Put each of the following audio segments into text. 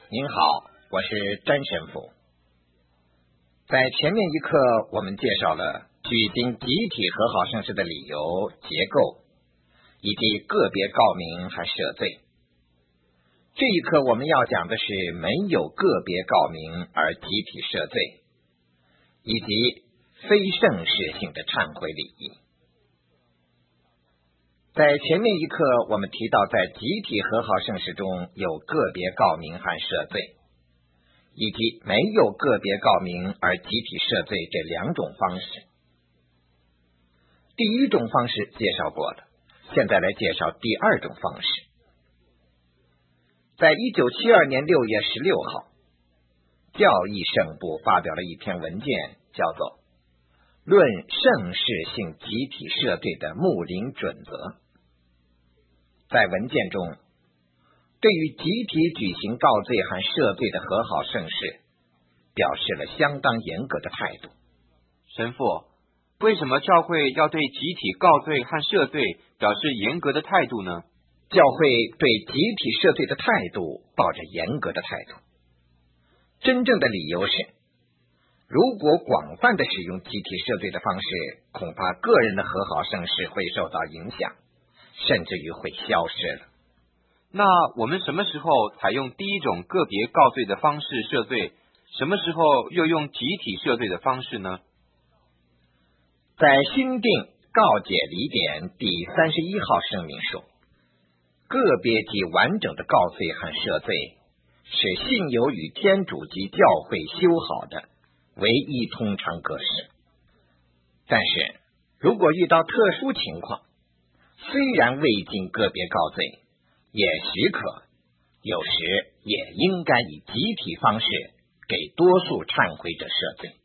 您好，我是詹神父。在前面一课，我们介绍了举行集体和好圣事的理由、结构，以及个别告明和赦罪。这一课我们要讲的是没有个别告明而集体赦罪，以及非正式性的忏悔礼仪。在前面一课，我们提到在集体和好圣事中有个别告明和赦罪，以及没有个别告明而集体赦罪这两种方式。第一种方式介绍过了，现在来介绍第二种方式。在1972年6月16号，教义圣部发表了一篇文件，叫做《论圣事性集体赦罪的牧灵准则》。在文件中，对于集体举行告罪和赦罪的和好圣事，表示了相当严格的态度。 神父，为什么教会要对集体告罪和赦罪表示严格的态度呢？ 教会对集体赦罪的态度抱着严格的态度，真正的理由是，如果广泛的使用集体赦罪的方式，恐怕个人的和好圣事会受到影响，甚至于会消失了。 那我们什么时候采用第一种个别告罪的方式赦罪，什么时候又用集体赦罪的方式呢？ 在新定告解理典第31号声明说，个别及完整的告罪和赦罪是信友与天主及教会修好的唯一通常格式。但是如果遇到特殊情况，虽然未尽个别告罪，也许可，有时也应该以集体方式给多数忏悔者赦罪。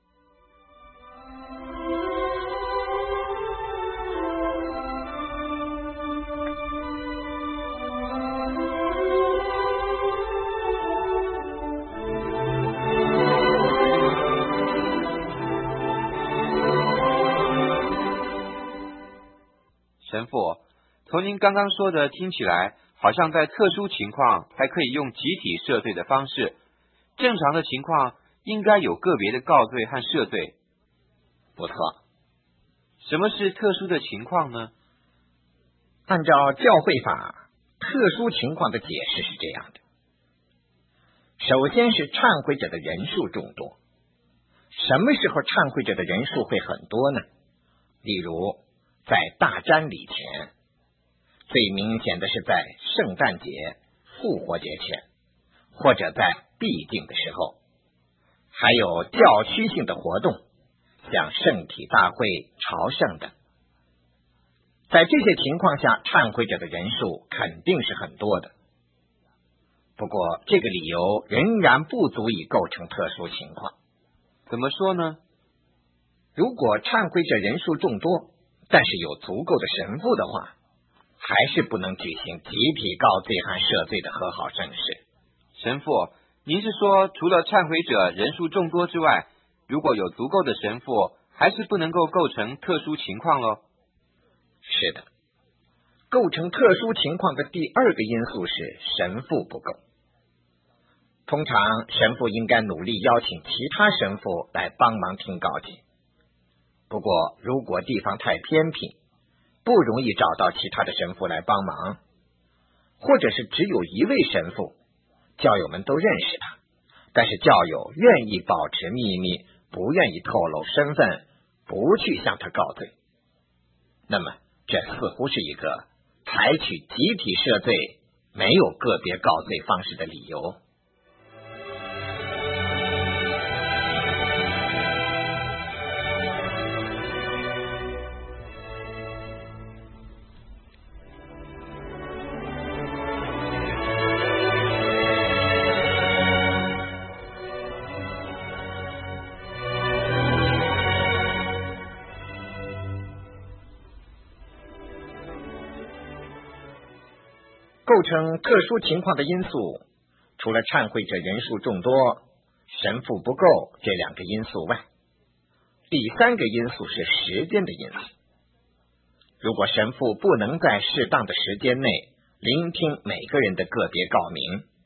神父，从您刚刚说的听起来，好像在特殊情况才可以用集体赦罪的方式，正常的情况应该有个别的告罪和赦罪。 不错。 什么是特殊的情况呢？ 按照教会法，特殊情况的解释是这样的：首先是忏悔者的人数众多。什么时候忏悔者的人数会很多呢？例如在大瞻礼前，最明显的是在圣诞节、复活节前，或者在闭境的时候，还有教区性的活动，像圣体大会、朝圣等。在这些情况下，忏悔者的人数肯定是很多的。不过这个理由仍然不足以构成特殊情况。 怎么说呢？ 如果忏悔者人数众多，但是有足够的神父的话，还是不能举行集体告罪和赦罪的和好圣事。 神父，您是说除了忏悔者人数众多之外，如果有足够的神父，还是不能够构成特殊情况咯？ 是的，构成特殊情况的第二个因素是神父不够。通常神父应该努力邀请其他神父来帮忙听告解。不过如果地方太偏僻，不容易找到其他的神父来帮忙，或者是只有一位神父，教友们都认识他，但是教友愿意保持秘密，不愿意透露身份，不去向他告罪，那么这似乎是一个采取集体赦罪没有个别告罪方式的理由。构成特殊情况的因素，除了忏悔者人数众多、神父不够这两个因素外，第三个因素是时间的因素。如果神父不能在适当的时间内聆听每个人的个别告明，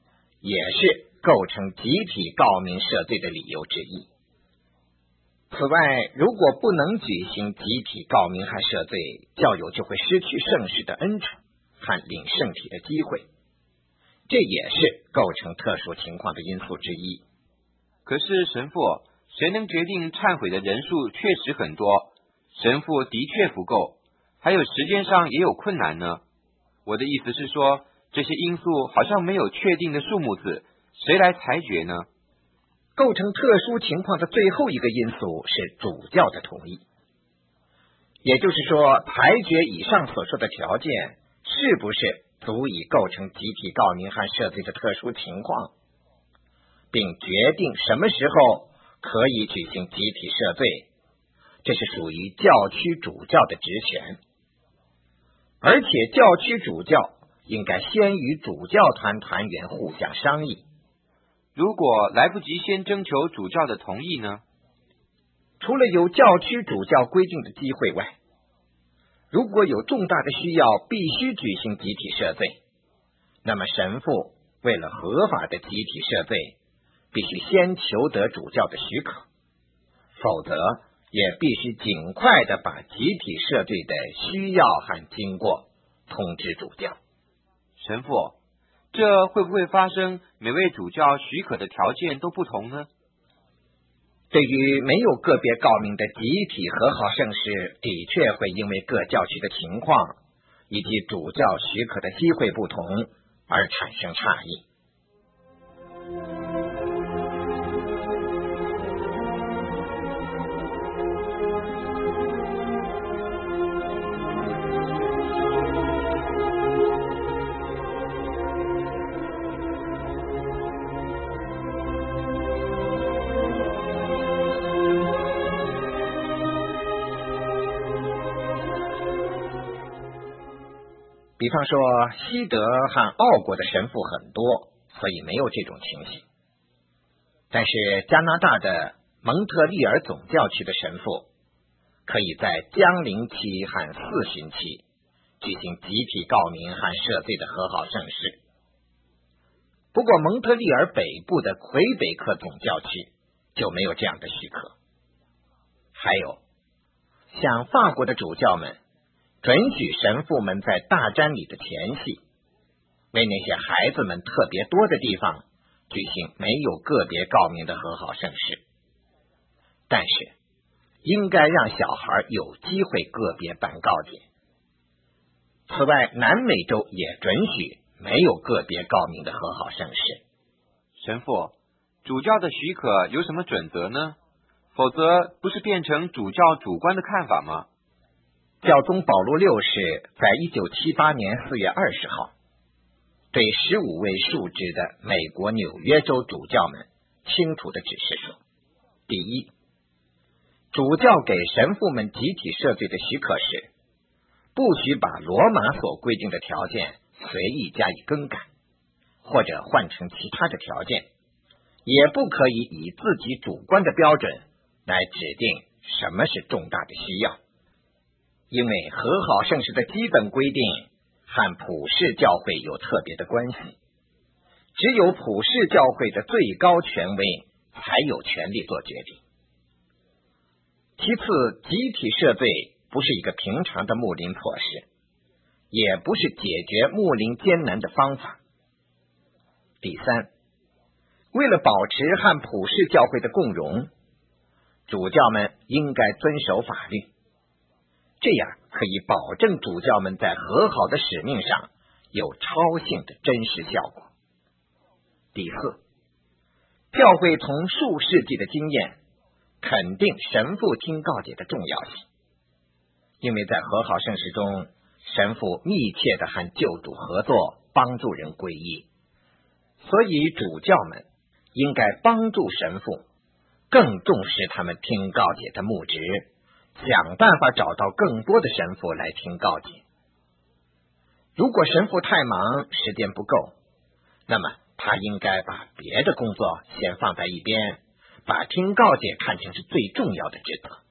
也是构成集体告民赦罪的理由之一。此外，如果不能举行集体告民和赦罪，教友就会失去圣事的恩宠和领圣体的机会，这也是构成特殊情况的因素之一。 可是神父，谁能决定忏悔的人数确实很多，神父的确不够，还有时间上也有困难呢？我的意思是说，这些因素好像没有确定的数目字，谁来裁决呢？ 构成特殊情况的最后一个因素是主教的同意，也就是说，裁决以上所说的条件是不是足以构成集体告民和赦罪的特殊情况，并决定什么时候可以举行集体赦罪，这是属于教区主教的职权，而且教区主教应该先与主教团团员互相商议。 如果来不及先征求主教的同意呢？ 除了有教区主教规定的机会外，如果有重大的需要必须举行集体赦罪，那么神父为了合法的集体赦罪，必须先求得主教的许可，否则也必须尽快的把集体赦罪的需要和经过通知主教。 神父，这会不会发生每位主教许可的条件都不同呢？ 对于没有个别告民的集体和好圣事，的确会因为各教区的情况以及主教许可的机会不同而产生差异。比方说，西德和奥国的神父很多，所以没有这种情形。但是加拿大的蒙特利尔总教区的神父可以在降临期和四旬期举行集体告民和赦罪的和好圣事。不过蒙特利尔北部的魁北克总教区就没有这样的许可。还有像法国的主教们准许神父们在大瞻礼的前夕，为那些孩子们特别多的地方举行没有个别告民的和好圣事，但是应该让小孩有机会个别办告解。此外，南美洲也准许没有个别告民的和好圣事。 神父，主教的许可有什么准则呢？否则不是变成主教主观的看法吗？ 教宗保禄六世在1978年4月20号对15位述职的美国纽约州主教们清楚地指示说：第一，主教给神父们集体赦罪的许可时，不许把罗马所规定的条件随意加以更改，或者换成其他的条件，也不可以以自己主观的标准来指定什么是重大的需要。因为和好圣事的基本规定和普世教会有特别的关系，只有普世教会的最高权威才有权利做决定。其次，集体赦罪不是一个平常的牧灵措施，也不是解决牧灵艰难的方法。第三，为了保持和普世教会的共荣，主教们应该遵守法律，这样可以保证主教们在和好的使命上有超性的真实效果。第四，教会从数世纪的经验肯定神父听告解的重要性，因为在和好圣事中，神父密切的和救主合作，帮助人皈依，所以主教们应该帮助神父更重视他们听告解的牧职，想办法找到更多的神父来听告解。如果神父太忙，时间不够，那么他应该把别的工作先放在一边，把听告解看成是最重要的职责。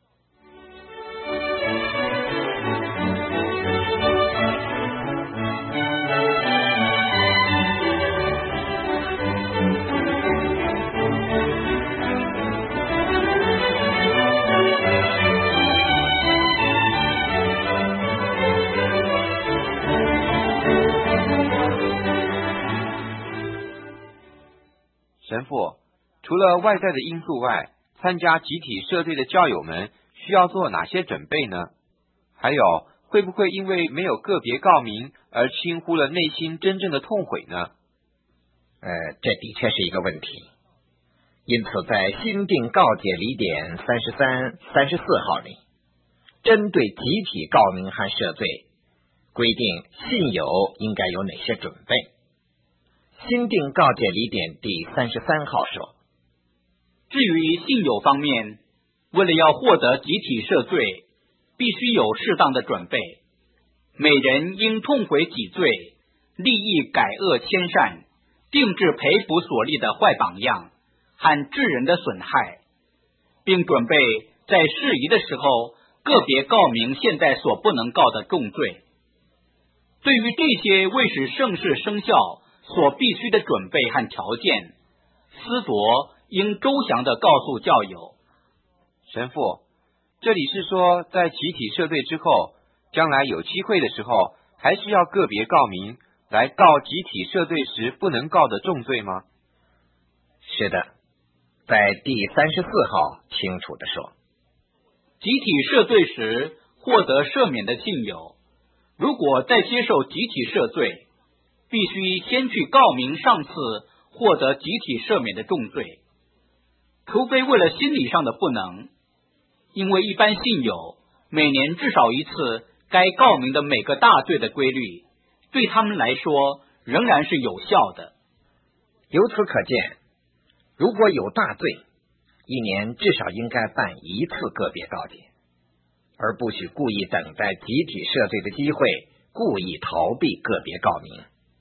神父，除了外在的因素外，参加集体社队的教友们需要做哪些准备呢？还有，会不会因为没有个别告明而轻忽了内心真正的痛悔呢？ 这的确是一个问题。因此，在新定告解礼典33、34号里，针对集体告明和赦罪，规定信友应该有哪些准备。新定告解礼典第33号说， 至于信友方面，为了要获得集体赦罪，必须有适当的准备。每人应痛悔己罪，立意改恶迁善，定制赔补所立的坏榜样和致人的损害，并准备在适宜的时候个别告明现在所不能告的重罪。对于这些为使圣事生效所必须的准备和条件，司铎应周详地告诉教友。 神父，这里是说在集体赦罪之后，将来有机会的时候，还是要个别告明来告集体赦罪时不能告的重罪吗？ 是的，在第34号清楚地说， 集体赦罪时获得赦免的信友，如果再接受集体赦罪，必须先去告明上次获得集体赦免的重罪，除非为了心理上的不能，因为一般信友每年至少一次该告明的每个大罪的规律，对他们来说仍然是有效的。 由此可见，如果有大罪，一年至少应该办一次个别告解，而不许故意等待集体赦罪的机会，故意逃避个别告明。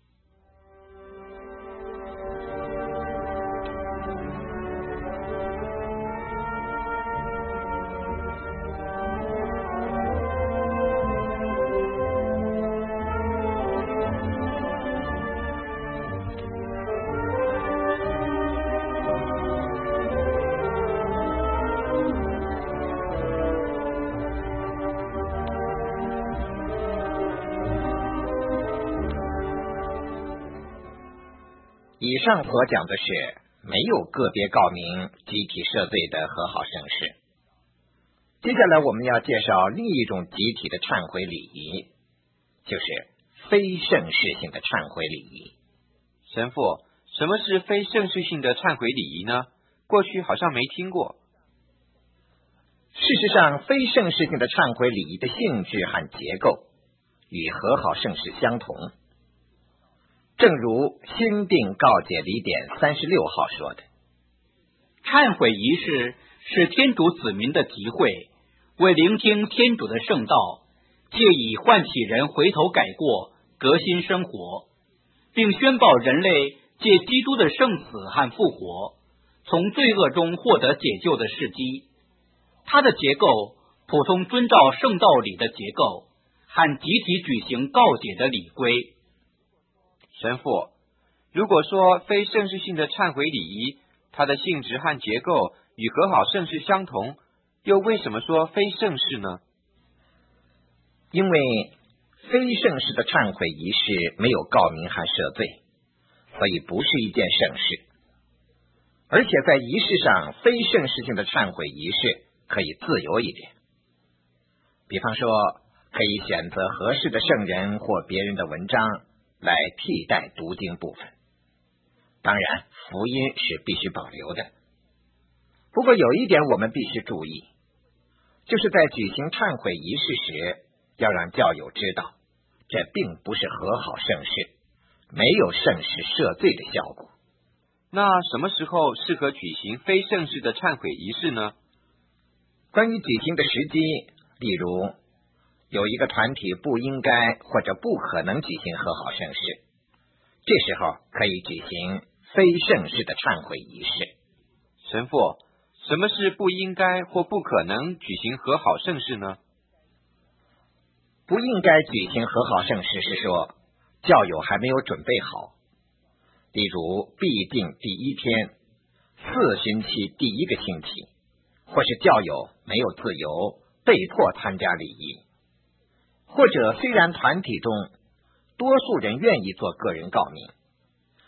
以上所讲的是没有个别告明集体赦罪的和好圣事。接下来我们要介绍另一种集体的忏悔礼仪，就是非圣事性的忏悔礼仪。 神父，什么是非圣事性的忏悔礼仪呢？过去好像没听过。 事实上，非圣事性的忏悔礼仪的性质和结构与和好圣事相同。正如新定告解礼典36号说的， 忏悔仪式是天主子民的集会，为聆听天主的圣道，借以唤起人回头改过，革新生活，并宣报人类借基督的圣死和复活，从罪恶中获得解救的事迹。它的结构普通遵照圣道理的结构和集体举行告解的礼规。 神父，如果说非圣事性的忏悔礼仪，它的性质和结构与和好圣事相同，又为什么说非圣事呢？ 因为非圣事的忏悔仪式没有告明和赦罪，所以不是一件圣事。而且在仪式上，非圣事性的忏悔仪式可以自由一点，比方说可以选择合适的圣人或别人的文章来替代读经部分。当然，福音是必须保留的。不过有一点我们必须注意，就是在举行忏悔仪式时，要让教友知道，这并不是和好圣事，没有圣事赦罪的效果。 那什么时候适合举行非圣事的忏悔仪式呢？ 关于举行的时机，例如有一个团体不应该或者不可能举行和好圣事，这时候可以举行非圣事的忏悔仪式。 神父，什么是不应该或不可能举行和好圣事呢？ 不应该举行和好圣事是说，教友还没有准备好，例如必定第一天、4旬期第1个星期，或是教友没有自由，被迫参加礼仪，或者虽然团体中多数人愿意做个人告明，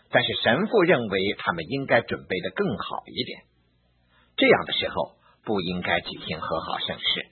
但是神父认为他们应该准备的更好一点，这样的时候不应该举行和好圣事。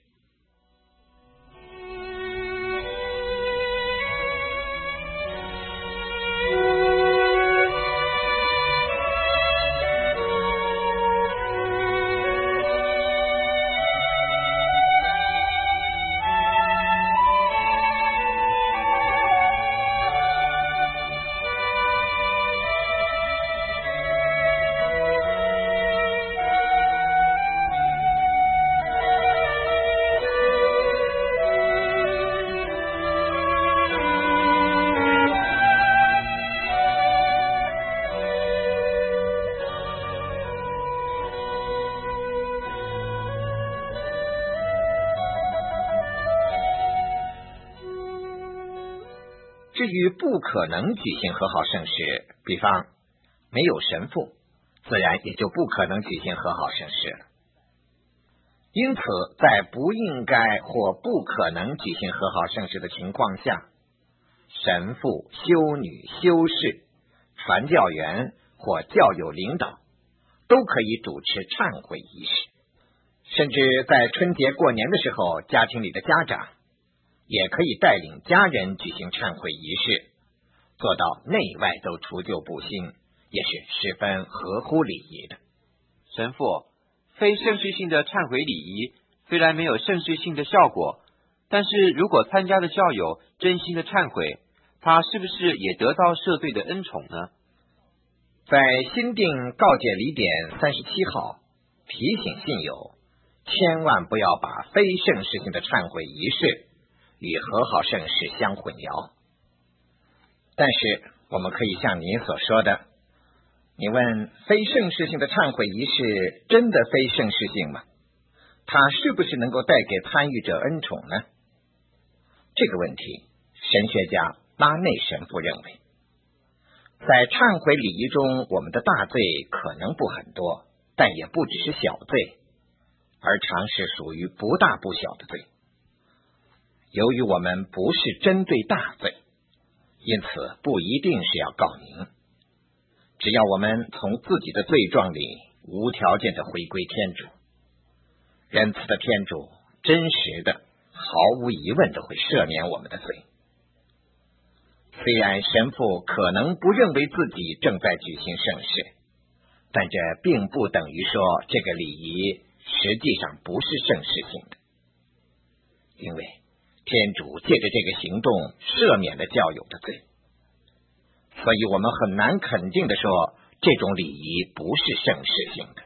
至于不可能举行和好圣事，比方没有神父，自然也就不可能举行和好圣事了。因此，在不应该或不可能举行和好圣事的情况下，神父、修女、修士、传教员或教友领导都可以主持忏悔仪式，甚至在春节过年的时候，家庭里的家长也可以带领家人举行忏悔仪式，做到内外都除旧布新，也是十分合乎礼仪的。 神父，非圣事性的忏悔礼仪虽然没有圣事性的效果，但是如果参加的教友真心的忏悔，他是不是也得到赦罪的恩宠呢？ 在新定告诫礼典37号提醒信友，千万不要把非圣事性的忏悔仪式与和好圣事相混淆。但是我们可以像你所说的，你问非圣事性的忏悔仪式真的非圣事性吗？它是不是能够带给参与者恩宠呢？这个问题，神学家拉内神父认为，在忏悔礼仪中，我们的大罪可能不很多，但也不只是小罪，而常是属于不大不小的罪。由于我们不是针对大罪，因此不一定是要告您。只要我们从自己的罪状里无条件的回归天主，仁慈的天主真实的、毫无疑问的会赦免我们的罪。虽然神父可能不认为自己正在举行圣事，但这并不等于说这个礼仪实际上不是圣事性的，因为天主借着这个行动赦免了教友的罪，所以我们很难肯定的说这种礼仪不是圣事性的。